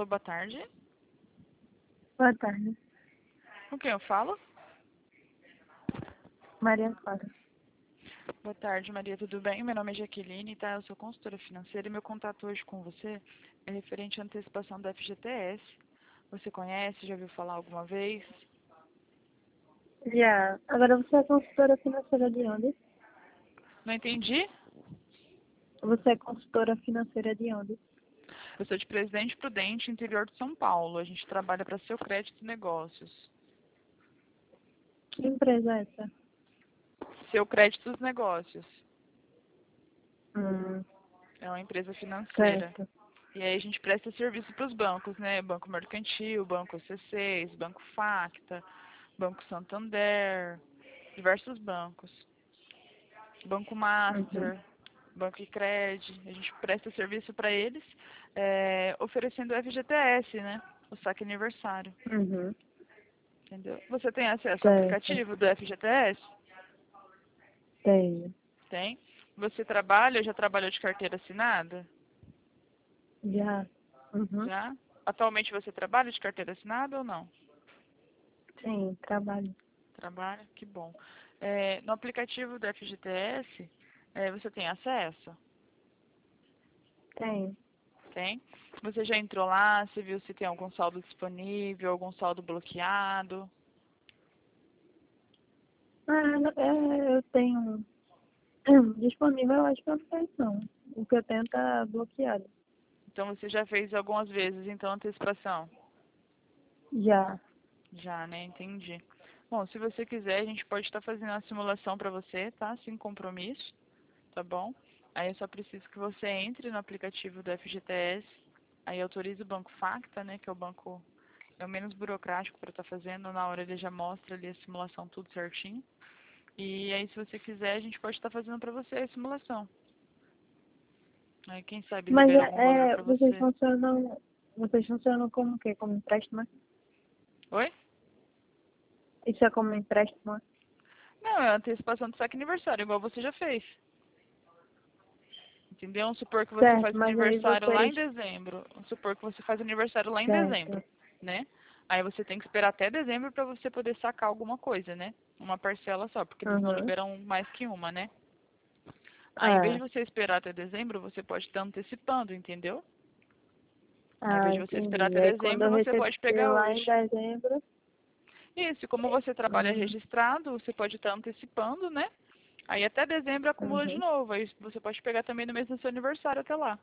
Alô, boa tarde. Boa tarde, Com quem eu falo? Maria Clara. Boa tarde, Maria, tudo bem? Meu nome é Jaqueline, tá? Eu sou consultora financeira e meu contato hoje com você é referente à antecipação da FGTS. Você conhece, já ouviu falar alguma vez? Já. Agora você é consultora financeira de onde? Não entendi? Você é consultora financeira de onde? Eu sou de Presidente Prudente, interior de São Paulo. A gente trabalha para Seu Crédito e Negócios. Que empresa é essa? Seu Crédito e Negócios Hum, é uma empresa financeira. certo. E aí a gente presta serviço para os bancos, né? Banco Mercantil, Banco C6, Banco Facta, Banco Santander, diversos bancos. Banco Uhum. Master, Banco Icred, a gente presta serviço para eles, oferecendo o FGTS, né? O saque aniversário, Uhum. entendeu? Você tem acesso ao Certo. aplicativo do FGTS? Tenho. Tem. Você trabalha, já trabalhou de carteira assinada? Já. Uhum. Já? Atualmente você trabalha de carteira assinada ou não? Sim, trabalho. Trabalha? Que bom. No aplicativo do FGTS, você tem acesso? Tenho. Tem? Você já entrou lá, você viu se tem algum saldo disponível, algum saldo bloqueado? Eu tenho disponível, eu acho que eu não tenho, não. O que eu tenho tá bloqueado. Então você já fez algumas vezes, então, antecipação? Já. Já, né? Entendi. Bom, se você quiser, a gente pode estar fazendo a simulação para você, tá? Sem compromisso, tá bom? Aí eu só preciso que você entre no aplicativo do FGTS, aí autorize o Banco Facta, né? Que é o banco o menos burocrático para estar fazendo. Na hora ele já mostra ali a simulação tudo certinho. E aí, se você quiser, a gente pode estar fazendo para você a simulação. Aí, quem sabe Mas libera algum valor para vocês você. funcionam. Vocês funcionam como o quê? Como empréstimo? Oi? Isso é como empréstimo? Não, é a antecipação do saque aniversário, igual você já fez. Entendeu? Vamos supor que você Certo, faz mas aí aniversário lá vocês. em dezembro. Vamos supor que você faz aniversário lá em Certo. dezembro, né? Aí você tem que esperar até dezembro para você poder sacar alguma coisa, né? Uma parcela só, porque eles não Uhum. liberam mais que uma, né? Aí, em vez de É. você esperar até dezembro, você pode estar antecipando, entendeu? Aí, em vez Ah, de você esperar entendi. até Aí quando dezembro, eu você receber pode pegar lá em hoje. dezembro. Isso, como você trabalha Uhum. registrado, você pode estar antecipando, né? Aí até dezembro acumula de Uhum. novo. Aí você pode pegar também no mês do seu aniversário até lá.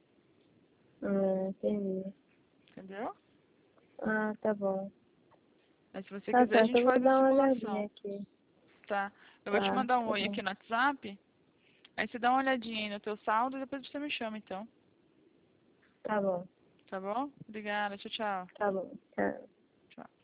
Entendi. Entendeu? Ah, tá bom. Aí se você Tá quiser, a certo, gente eu vou faz a dar uma olhadinha simulação. aqui. Tá? Eu vou te Tá, mandar um tá oi bom. aqui no WhatsApp. Aí você dá uma olhadinha aí no teu saldo e depois você me chama, então. Tá bom. Tá bom? Obrigada. Tchau, tchau. Tá bom. Tchau. Tchau.